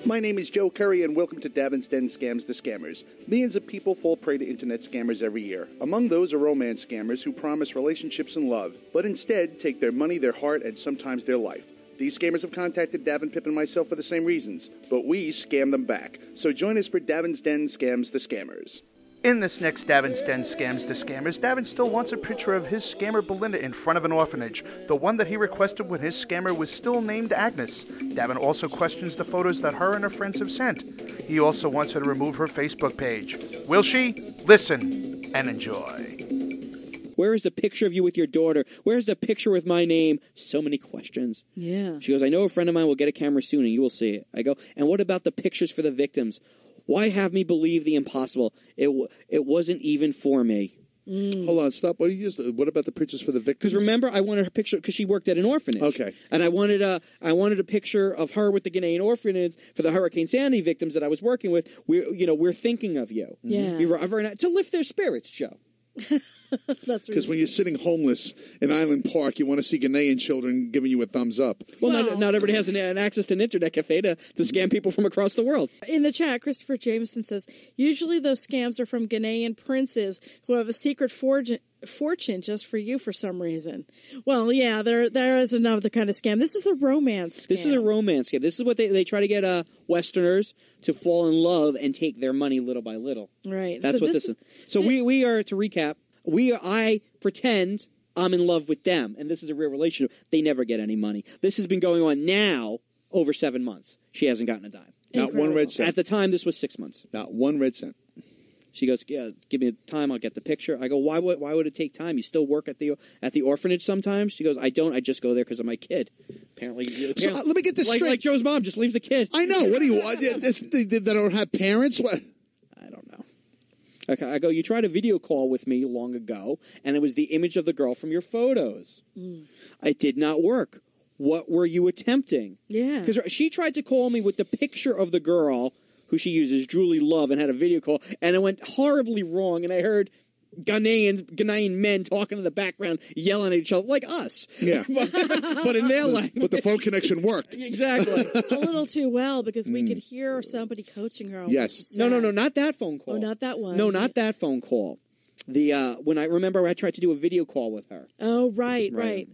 My name is Joe Curry, and welcome to Davin's Den Scams the Scammers. Millions of people fall prey to internet scammers every year. Among those are romance scammers who promise relationships and love, but instead take their money, their heart, and sometimes their life. These scammers have contacted Davin, Pip, and myself for the same reasons, but we scam them back. So join us for Davin's Den Scams the Scammers. In this next Davin's Den Scams the Scammers, Davin still wants a picture of his scammer Belinda in front of an orphanage, the one that he requested when his scammer was still named Agnes. Davin also questions the photos that her and her friends have sent. He also wants her to remove her Facebook page. Will she? Listen and enjoy. Where is the picture of you with your daughter? Where's the picture with my name? So many questions. Yeah. She goes, I know a friend of mine will get a camera soon and you will see it. I go, and what about the pictures for the victims? Why have me believe the impossible? It wasn't even for me. Hold on, stop. What about the pictures for the victims? Because remember, I wanted her picture because she worked at an orphanage. Okay. And I wanted a picture of her with the Ghanaian orphanage for the Hurricane Sandy victims that I was working with. We're thinking of you. Yeah. To lift their spirits, Joe. That's because when you're sitting homeless in Island Park, you want to see Ghanaian children giving you a thumbs up. Well, not everybody has an access to an internet cafe to scam people from across the world. In the chat, Christopher Jameson says, usually those scams are from Ghanaian princes who have a secret fortune just for you for some reason. Well, yeah, there is another kind of scam. This is a romance scam. This is a romance scam. This is what they try to get Westerners to fall in love and take their money little by little. Right. That's what this is. So we are, to recap, I pretend I'm in love with them, and this is a real relationship. They never get any money. This has been going on now over 7 months. She hasn't gotten a dime. Not one red cent. At the time, this was 6 months. Not one red cent. She goes, yeah, give me time, I'll get the picture. I go, why would it take time? You still work at the orphanage sometimes? She goes, I don't. I just go there because of my kid. Apparently, so let me get this straight. Like Joe's mom just leaves the kid. I know. What do you want? They don't have parents? What? I don't know. Okay, I go, you tried a video call with me long ago, and it was the image of the girl from your photos. It did not work. What were you attempting? Yeah. Because she tried to call me with the picture of the girl who she uses, Julie Love, and had a video call, and it went horribly wrong, and I heard Ghanaian men talking in the background, yelling at each other, like us. Yeah. but in their language. But the phone connection worked. Exactly. A little too well, because we could hear somebody coaching her. Yes. No, not that phone call. Oh, not that one. No, not that phone call. When I tried to do a video call with her. Oh, right.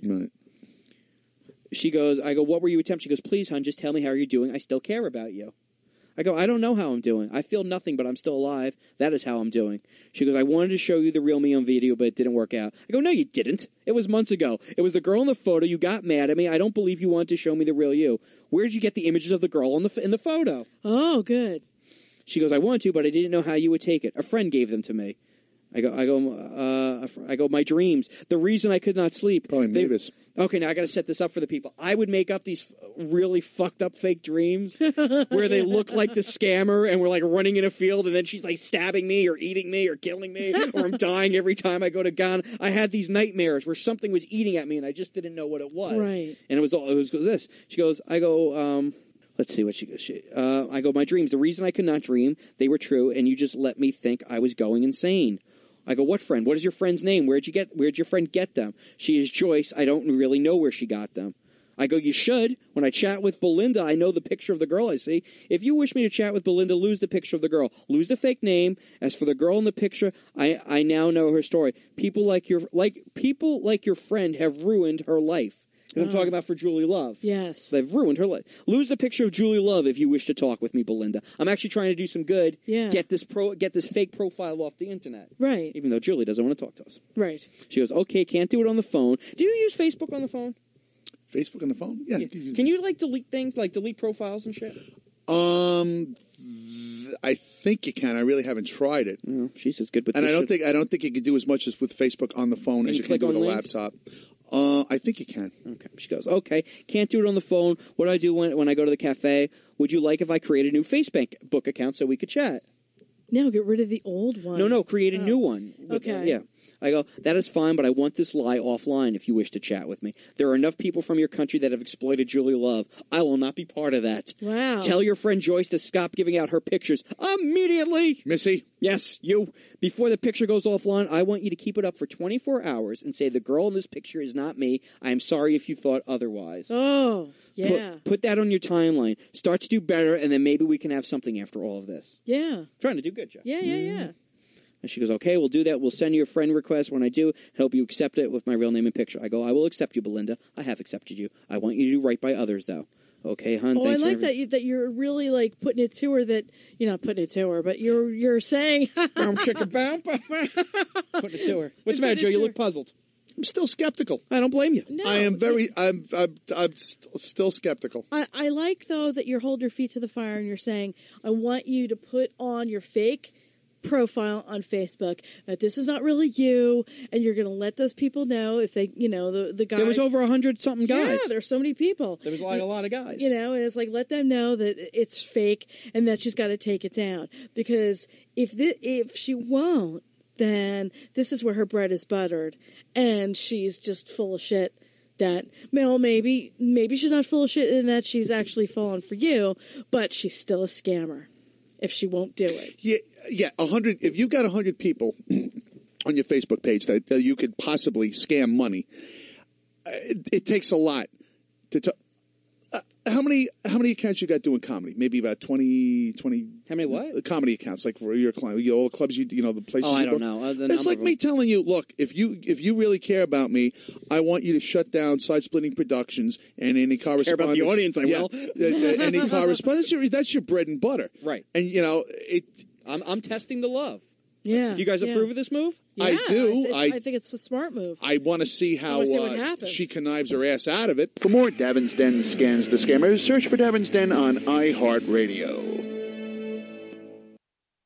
She goes, I go, what were you attempting? She goes, please, hon, just tell me how you're doing. I still care about you. I go, I don't know how I'm doing. I feel nothing, but I'm still alive. That is how I'm doing. She goes, I wanted to show you the real me on video, but it didn't work out. I go, no, you didn't. It was months ago. It was the girl in the photo. You got mad at me. I don't believe you wanted to show me the real you. Where did you get the images of the girl in the photo? Oh, good. She goes, I wanted to, but I didn't know how you would take it. A friend gave them to me. I go, my dreams. The reason I could not sleep. Probably Mavis. Okay, now I got to set this up for the people. I would make up these really fucked up fake dreams where they look like the scammer and we're like running in a field and then she's like stabbing me or eating me or killing me or I'm dying every time I go to Ghana. I had these nightmares where something was eating at me and I just didn't know what it was. Right. And it was this. She goes, let's see what she goes. I go, my dreams. The reason I could not dream, they were true, and you just let me think I was going insane. I go, what friend? What is your friend's name? Where'd your friend get them? She is Joyce. I don't really know where she got them. I go, you should. When I chat with Belinda, I know the picture of the girl I see. If you wish me to chat with Belinda, lose the picture of the girl. Lose the fake name. As for the girl in the picture, I now know her story. People like your friend have ruined her life. I'm talking about for Julie Love. Yes. They've ruined her life. Lose the picture of Julie Love if you wish to talk with me, Belinda. I'm actually trying to do some good. Yeah. Get this fake profile off the internet. Right. Even though Julie doesn't want to talk to us. Right. She goes, okay, can't do it on the phone. Do you use Facebook on the phone? Facebook on the phone? Yeah. Can you delete things, like delete profiles and shit? I think you can. I really haven't tried it. Oh, she's as good with. And I don't think you can do as much as with Facebook on the phone as you can do with a laptop. I think you can. Okay. She goes, okay, can't do it on the phone. What do I do when I go to the cafe? Would you like if I create a new Facebook account so we could chat? No, get rid of the old one. No, create a new one. Okay. Yeah. I go, that is fine, but I want this lie offline if you wish to chat with me. There are enough people from your country that have exploited Julie Love. I will not be part of that. Wow. Tell your friend Joyce to stop giving out her pictures immediately. Missy? Yes, you. Before the picture goes offline, I want you to keep it up for 24 hours and say, the girl in this picture is not me. I am sorry if you thought otherwise. Oh, yeah. Put that on your timeline. Start to do better, and then maybe we can have something after all of this. Yeah. Trying to do good, Jeff. Yeah. And she goes, okay, we'll do that. We'll send you a friend request. When I do, hope you accept it with my real name and picture. I go, I will accept you, Belinda. I have accepted you. I want you to do right by others, though. Okay, hon. Oh, I like that you're really like putting it to her that you're not putting it to her, but you're saying I'm putting it to her. What's the matter, Joe? You look puzzled. I'm still skeptical. I don't blame you. No, I am I'm still skeptical. I like though that you're holding your feet to the fire and you're saying, I want you to put on your fake profile on Facebook that this is not really you, and you're going to let those people know if they, the guys. There was over 100-something guys. Yeah, there's so many people. There was like a lot of guys. And it's like, let them know that it's fake and that she's got to take it down, because if she won't, then this is where her bread is buttered, and she's just full of shit. That, well, maybe she's not full of shit in that she's actually fallen for you, but she's still a scammer if she won't do it. Yeah, 100. If you've got 100 people on your Facebook page that you could possibly scam money, it takes a lot to talk. How many accounts you got doing comedy? Maybe about 20. How many what? Comedy accounts, like for your client, all the clubs the places. Oh, I you don't go. know. It's like me telling you, look, if you really care about me, I want you to shut down Side Splitting Productions and any correspondence. Care about the audience, I will. Any correspondence, that's your bread and butter, right? And I'm testing the love. Yeah. Do you guys approve of this move? Yeah, I do. I think it's a smart move. I want to see how what happens. she connives her ass out of it. For more Davin's Den Scans the Scammers, search for Davin's Den on iHeartRadio.